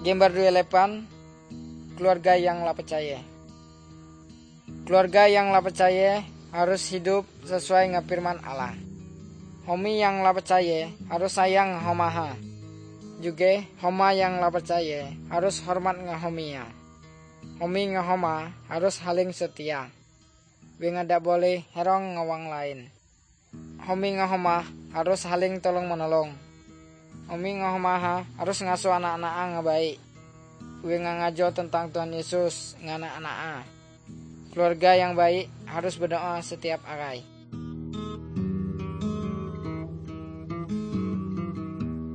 Gambar 28, keluarga yang lah percaya. Keluarga yang lah percaya harus hidup sesuai dengan firman Allah. Homi yang lah percaya harus sayang homaha. Juga homa yang lah percaya harus hormat dengan homia. Homi dengan homa harus saling setia. Wenga dak boleh herong ngawang lain. Homi dengan homa harus saling tolong menolong. Homi dengan homaha harus ngasuh anak-anak nga baik. Wenga ngajo tentang Tuhan Yesus dengan anak-anak. Keluarga yang baik harus berdoa setiap hari.